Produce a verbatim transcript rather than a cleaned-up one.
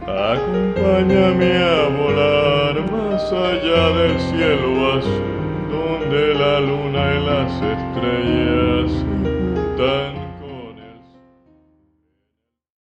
Acompáñame a volar más allá del cielo azul, donde la luna y las estrellas